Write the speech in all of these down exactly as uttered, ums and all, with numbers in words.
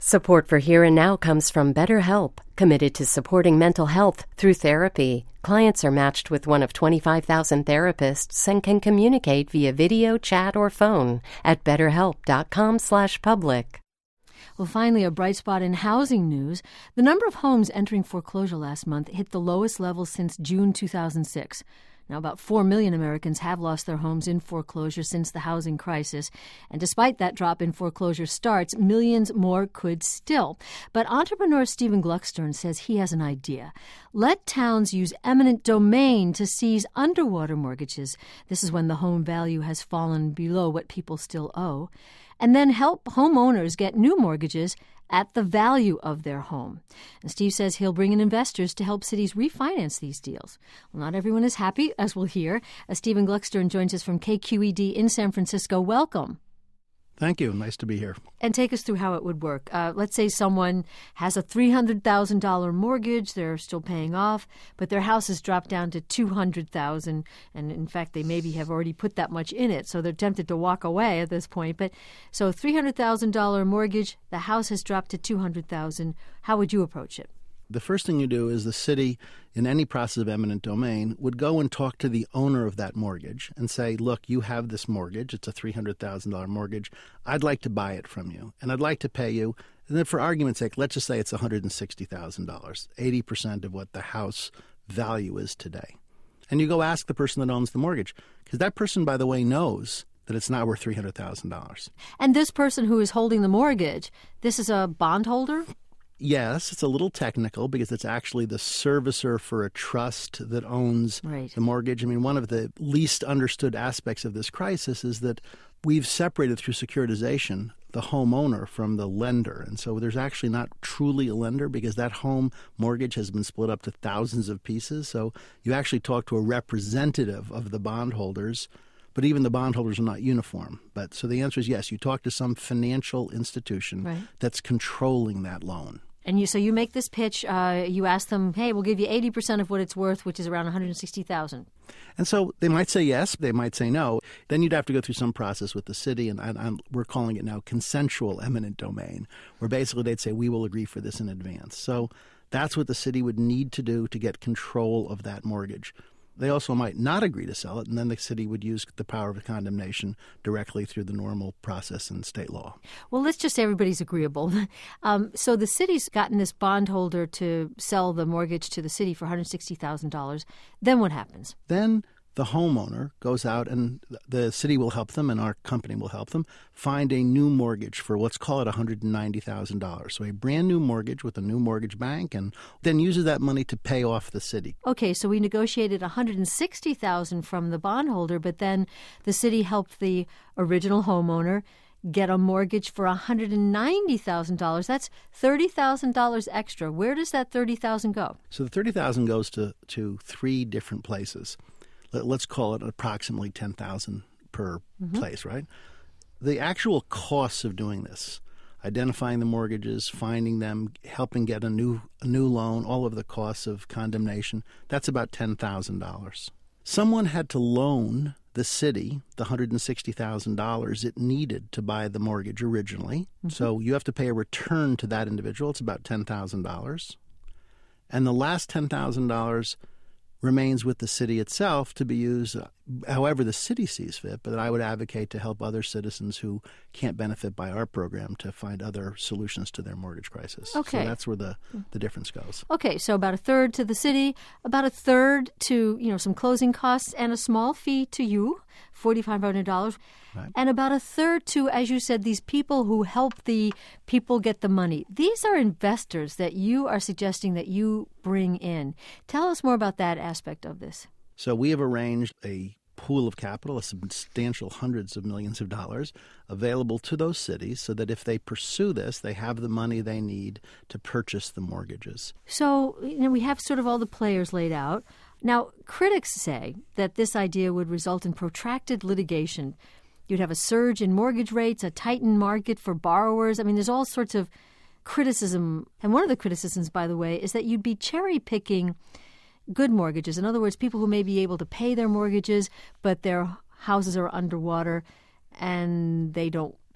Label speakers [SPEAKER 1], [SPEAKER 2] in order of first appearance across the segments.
[SPEAKER 1] Support for Here and Now comes from BetterHelp, committed to supporting mental health through therapy. Clients are matched with one of twenty-five thousand therapists and can communicate via video, chat, or phone at betterhelp.com slash public.
[SPEAKER 2] Well, finally, a bright spot in housing news. The number of homes entering foreclosure last month hit the lowest level since June two thousand six. Now, about four million Americans have lost their homes in foreclosure since the housing crisis. And despite that drop in foreclosure starts, millions more could still. But entrepreneur Stephen Gluckstern says he has an idea. Let towns use eminent domain to seize underwater mortgages. This is when the home value has fallen below what people still owe. And then help homeowners get new mortgages at the value of their home. And Steve says he'll bring in investors to help cities refinance these deals. Well, not everyone is happy, as we'll hear. As Stephen Gluckstern joins us from K Q E D in San Francisco. Welcome.
[SPEAKER 3] Thank you. Nice to be here.
[SPEAKER 2] And take us through how it would work. Uh, let's say someone has a three hundred thousand dollars mortgage they're still paying off, but their house has dropped down to two hundred thousand dollars. And in fact, they maybe have already put that much in it, so they're tempted to walk away at this point. But so three hundred thousand dollars mortgage, the house has dropped to two hundred thousand dollars. How would you approach it?
[SPEAKER 3] The first thing you do is the city, in any process of eminent domain, would go and talk to the owner of that mortgage and say, look, you have this mortgage. It's a three hundred thousand dollars mortgage. I'd like to buy it from you, and I'd like to pay you. And then for argument's sake, let's just say it's one hundred sixty thousand dollars, eighty percent of what the house value is today. And you go ask the person that owns the mortgage, because that person, by the way, knows that it's not worth three hundred thousand dollars.
[SPEAKER 2] And this person who is holding the mortgage, this is a bondholder?
[SPEAKER 3] Yes, it's a little technical because it's actually the servicer for a trust that owns
[SPEAKER 2] right.
[SPEAKER 3] the mortgage. I mean, one of the least understood aspects of this crisis is that we've separated through securitization the homeowner from the lender. And so there's actually not truly a lender because that home mortgage has been split up to thousands of pieces. So you actually talk to a representative of the bondholders, but even the bondholders are not uniform. But so the answer is yes, you talk to some financial institution
[SPEAKER 2] right.
[SPEAKER 3] that's controlling that loan.
[SPEAKER 2] And you, so you make this pitch, uh, you ask them, hey, we'll give you eighty percent of what it's worth, which is around one hundred sixty thousand dollars.
[SPEAKER 3] And so they might say yes, they might say no. Then you'd have to go through some process with the city, and, and, and we're calling it now consensual eminent domain, where basically they'd say, we will agree for this in advance. So that's what the city would need to do to get control of that mortgage. They also might not agree to sell it, and then the city would use the power of condemnation directly through the normal process in state law.
[SPEAKER 2] Well, let's just say everybody's agreeable. Um, so the city's gotten this bondholder to sell the mortgage to the city for one hundred sixty thousand dollars. Then what happens?
[SPEAKER 3] Then the homeowner goes out, and the city will help them, and our company will help them, find a new mortgage for, let's call it one hundred ninety thousand dollars. So a brand new mortgage with a new mortgage bank, and then uses that money to pay off the city.
[SPEAKER 2] Okay, so we negotiated one hundred sixty thousand dollars from the bondholder, but then the city helped the original homeowner get a mortgage for one hundred ninety thousand dollars. That's thirty thousand dollars extra. Where does that thirty thousand dollars go?
[SPEAKER 3] So the thirty thousand dollars goes to, to three different places. Let's call it approximately ten thousand dollars per mm-hmm. place, right? The actual costs of doing this, identifying the mortgages, finding them, helping get a new a new loan, all of the costs of condemnation, that's about ten thousand dollars. Someone had to loan the city the one hundred sixty thousand dollars it needed to buy the mortgage originally. Mm-hmm. So you have to pay a return to that individual. It's about ten thousand dollars. And the last ten thousand dollars remains with the city itself to be used uh, however the city sees fit, but I would advocate to help other citizens who can't benefit by our program to find other solutions to their mortgage crisis.
[SPEAKER 2] Okay.
[SPEAKER 3] So that's where the, the difference goes.
[SPEAKER 2] Okay, so about a third to the city, about a third to, you know, some closing costs and a small fee to you, four thousand five hundred dollars. Right. And about a third to, as you said, these people who help the people get the money. These are investors that you are suggesting that you bring in. Tell us more about that aspect of this.
[SPEAKER 3] So we have arranged a pool of capital, a substantial hundreds of millions of dollars, available to those cities so that if they pursue this, they have the money they need to purchase the mortgages.
[SPEAKER 2] So, you know, we have sort of all the players laid out. Now, critics say that this idea would result in protracted litigation. You'd have a surge in mortgage rates, a tightened market for borrowers. I mean, there's all sorts of criticism. And one of the criticisms, by the way, is that you'd be cherry-picking good mortgages. In other words, people who may be able to pay their mortgages, but their houses are underwater and they don't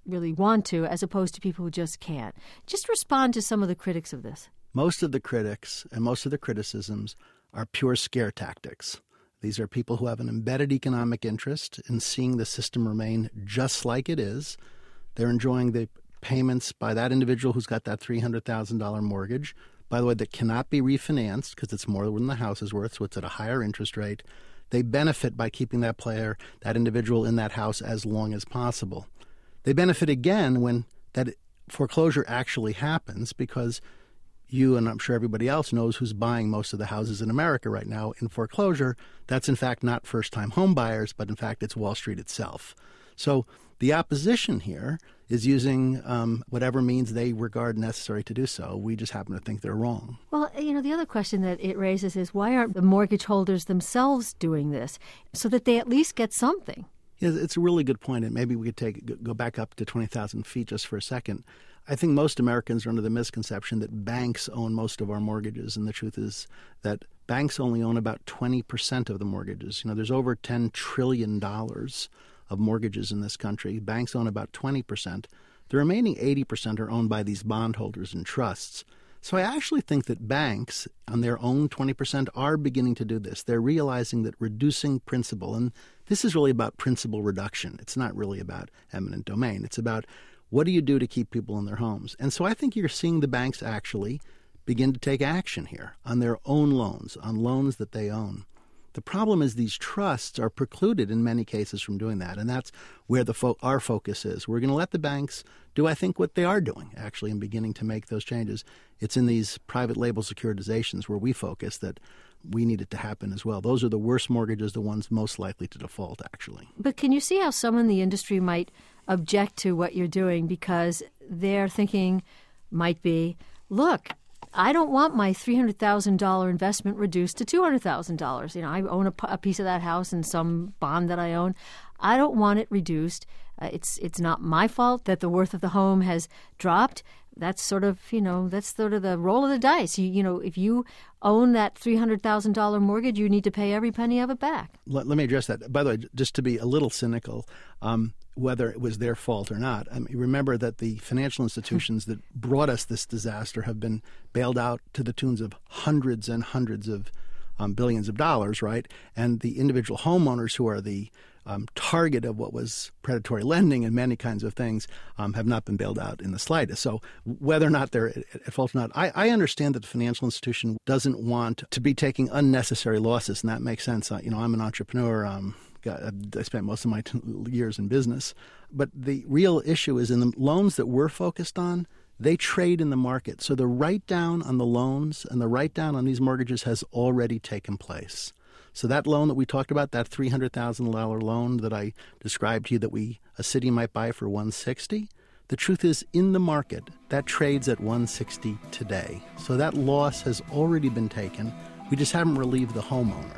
[SPEAKER 2] really want to, as opposed to people who just can't. Just respond to some of the critics of this.
[SPEAKER 3] Most of the critics and most of the criticisms are pure scare tactics. These are people who have an embedded economic interest in seeing the system remain just like it is. They're enjoying the payments by that individual who's got that three hundred thousand dollars mortgage, by the way, that cannot be refinanced because it's more than the house is worth, so it's at a higher interest rate. They benefit by keeping that player, that individual in that house as long as possible. They benefit again when that foreclosure actually happens because you, and I'm sure everybody else, knows who's buying most of the houses in America right now in foreclosure. That's in fact not first-time home buyers, but in fact it's Wall Street itself. So the opposition here is using um, whatever means they regard necessary to do so. We just happen to think they're wrong.
[SPEAKER 2] Well, you know, the other question that it raises is why aren't the mortgage holders themselves doing this so that they at least get something?
[SPEAKER 3] Yeah, it's a really good point, and maybe we could take go back up to twenty thousand feet just for a second. I think most Americans are under the misconception that banks own most of our mortgages, and the truth is that banks only own about twenty percent of the mortgages. You know, there's over ten trillion dollars of mortgages in this country. Banks own about twenty percent. The remaining eighty percent are owned by these bondholders and trusts. So I actually think that banks, on their own twenty percent, are beginning to do this. They're realizing that reducing principal, and this is really about principal reduction. It's not really about eminent domain. It's about what do you do to keep people in their homes? And so I think you're seeing the banks actually begin to take action here on their own loans, on loans that they own. The problem is these trusts are precluded in many cases from doing that, and that's where the fo- our focus is. We're going to let the banks do, I think, what they are doing, actually, and beginning to make those changes. It's in these private label securitizations where we focus that we need it to happen as well. Those are the worst mortgages, the ones most likely to default, actually.
[SPEAKER 2] But can you see how some in the industry might object to what you're doing because their thinking might be, look, I don't want my three hundred thousand dollars investment reduced to two hundred thousand dollars. You know, I own a, a piece of that house and some bond that I own. I don't want it reduced. Uh, it's it's not my fault that the worth of the home has dropped. That's sort of, you know, that's sort of the roll of the dice. You, you know, if you own that three hundred thousand dollars mortgage, you need to pay every penny of it back.
[SPEAKER 3] Let, let me address that. By the way, just to be a little cynical, um, whether it was their fault or not, I mean, remember that the financial institutions that brought us this disaster have been bailed out to the tunes of hundreds and hundreds of um, billions of dollars, right? And the individual homeowners who are the Um, target of what was predatory lending and many kinds of things um, have not been bailed out in the slightest. So whether or not they're at, at fault or not, I, I understand that the financial institution doesn't want to be taking unnecessary losses, and that makes sense. Uh, you know, I'm an entrepreneur. Um, got, I spent most of my t- years in business. But the real issue is in the loans that we're focused on, they trade in the market. So the write-down on the loans and the write-down on these mortgages has already taken place. So that loan that we talked about, that three hundred thousand dollars loan that I described to you that we a city might buy for one hundred sixty thousand dollars, the truth is in the market, that trades at one hundred sixty thousand dollars today. So that loss has already been taken. We just haven't relieved the homeowner.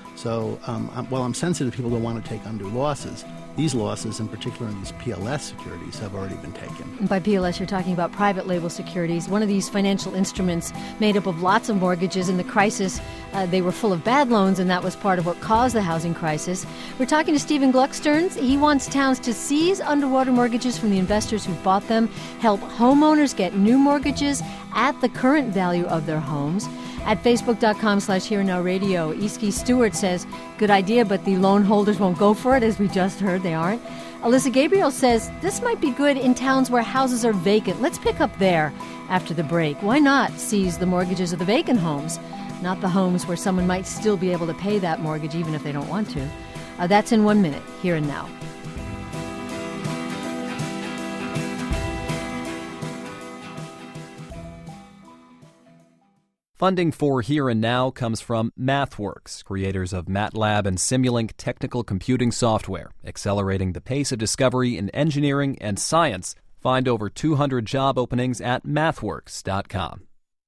[SPEAKER 3] So um, while I'm sensitive people don't want to take undue losses, these losses, in particular in these P L S securities, have already been taken.
[SPEAKER 2] And by P L S, you're talking about private label securities, one of these financial instruments made up of lots of mortgages. In the crisis, uh, they were full of bad loans, and that was part of what caused the housing crisis. We're talking to Stephen Glucksterns. He wants towns to seize underwater mortgages from the investors who bought them, help homeowners get new mortgages at the current value of their homes. At facebook.com slash Here and Now Radio, Eski Stewart says, good idea, but the loan holders won't go for it, as we just heard, they aren't. Alyssa Gabriel says, this might be good in towns where houses are vacant. Let's pick up there after the break. Why not seize the mortgages of the vacant homes, not the homes where someone might still be able to pay that mortgage even if they don't want to? Uh, that's in one minute, Here and Now.
[SPEAKER 4] Funding for Here and Now comes from MathWorks, creators of MATLAB and Simulink technical computing software, accelerating the pace of discovery in engineering and science. Find over two hundred job openings at mathworks dot com.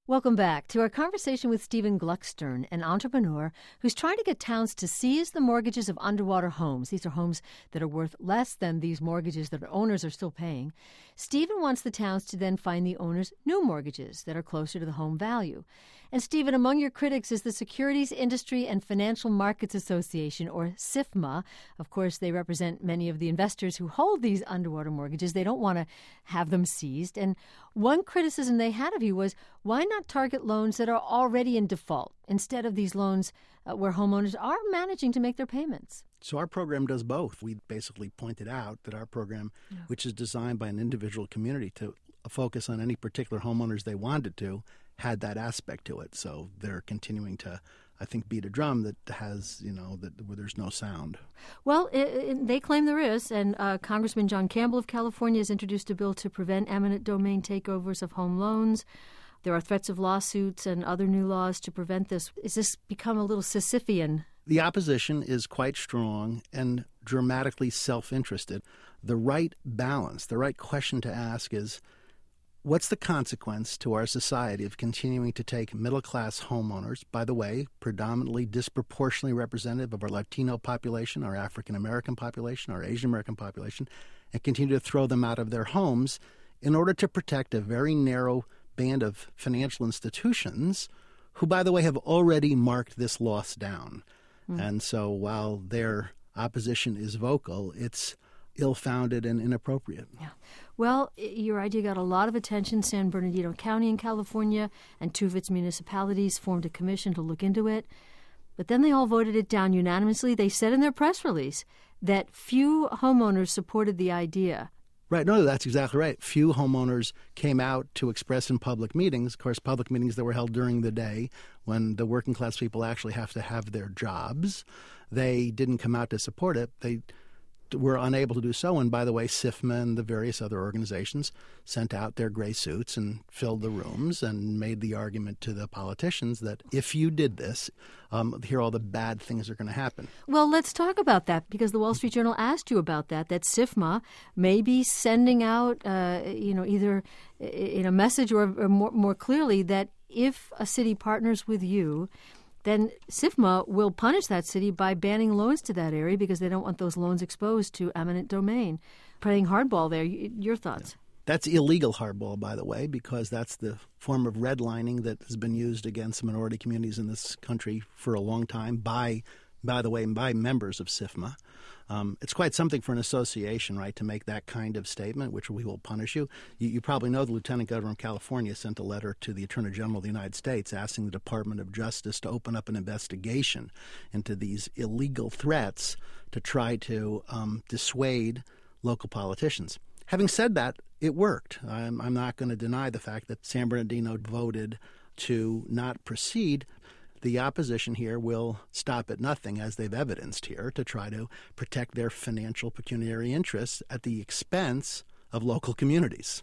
[SPEAKER 2] Welcome back to our conversation with Stephen Gluckstern, an entrepreneur who's trying to get towns to seize the mortgages of underwater homes. These are homes that are worth less than these mortgages that owners are still paying. Stephen wants the towns to then find the owners new mortgages that are closer to the home value. And Stephen, among your critics is the Securities Industry and Financial Markets Association, or SIFMA. Of course, they represent many of the investors who hold these underwater mortgages. They don't want to have them seized. And one criticism they had of you was, why not target loans that are already in default instead of these loans uh, where homeowners are managing to make their payments?
[SPEAKER 3] So our program does both. We basically pointed out that our program, yeah. which is designed by an individual community to focus on any particular homeowners they wanted to, had that aspect to it. So they're continuing to, I think, beat a drum that has, you know, that where there's no sound.
[SPEAKER 2] Well, it, it, they claim there is, and uh, Congressman John Campbell of California has introduced a bill to prevent eminent domain takeovers of home loans. There are threats of lawsuits and other new laws to prevent this. Is this become a little Sisyphean?
[SPEAKER 3] The opposition is quite strong and dramatically self-interested. The right balance, the right question to ask is, what's the consequence to our society of continuing to take middle-class homeowners, by the way, predominantly disproportionately representative of our Latino population, our African-American population, our Asian-American population, and continue to throw them out of their homes in order to protect a very narrow band of financial institutions who, by the way, have already marked this loss down. Mm. And so while their opposition is vocal, it's ill-founded and inappropriate.
[SPEAKER 2] Yeah. Well, your idea got a lot of attention. San Bernardino County in California and two of its municipalities formed a commission to look into it. But then they all voted it down unanimously. They said in their press release that few homeowners supported the idea.
[SPEAKER 3] Right. No, that's exactly right. Few homeowners came out to express in public meetings, of course, public meetings that were held during the day when the working class people actually have to have their jobs. They didn't come out to support it. They were unable to do so. And by the way, SIFMA and the various other organizations sent out their gray suits and filled the rooms and made the argument to the politicians that if you did this, um, here all the bad things are going to happen.
[SPEAKER 2] Well, let's talk about that, because the Wall Street Journal asked you about that, that SIFMA may be sending out, uh, you know, either in a message or, or more, more clearly that if a city partners with you, then SIFMA will punish that city by banning loans to that area because they don't want those loans exposed to eminent domain. Playing hardball there. Your thoughts?
[SPEAKER 3] Yeah. That's illegal hardball, by the way, because that's the form of redlining that has been used against minority communities in this country for a long time by, by the way, by members of SIFMA. Um, it's quite something for an association, right, to make that kind of statement, which we will punish you. you. You probably know the Lieutenant Governor of California sent a letter to the Attorney General of the United States asking the Department of Justice to open up an investigation into these illegal threats to try to um, dissuade local politicians. Having said that, it worked. I'm, I'm not going to deny the fact that San Bernardino voted to not proceed. The opposition here will stop at nothing, as they've evidenced here, to try to protect their financial pecuniary interests at the expense of local communities.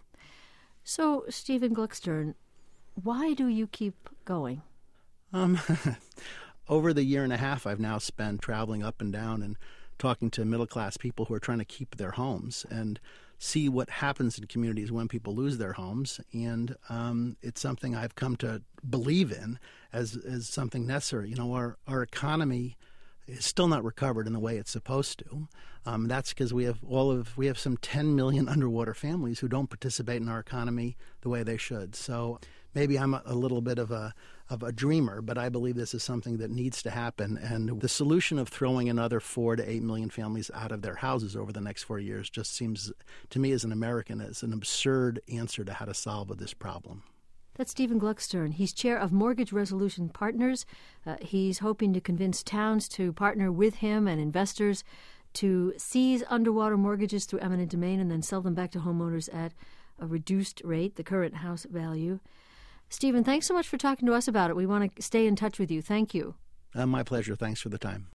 [SPEAKER 2] So, Stephen Gluckstern, why do you keep going?
[SPEAKER 3] Um, over the year and a half I've now spent traveling up and down and talking to middle-class people who are trying to keep their homes and see what happens in communities when people lose their homes. And um, it's something I've come to believe in as, as something necessary. You know, our, our economy is still not recovered in the way it's supposed to. Um, that's because we have all of we have some ten million underwater families who don't participate in our economy the way they should. So maybe I'm a, a little bit of a of a dreamer, but I believe this is something that needs to happen. And the solution of throwing another four to eight million families out of their houses over the next four years just seems, to me as an American, as an absurd answer to how to solve this problem.
[SPEAKER 2] That's Stephen Gluckstern. He's chair of Mortgage Resolution Partners. Uh, he's hoping to convince towns to partner with him and investors to seize underwater mortgages through eminent domain and then sell them back to homeowners at a reduced rate, the current house value. Stephen, thanks so much for talking to us about it. We want to stay in touch with you. Thank you.
[SPEAKER 3] Uh, my pleasure. Thanks for the time.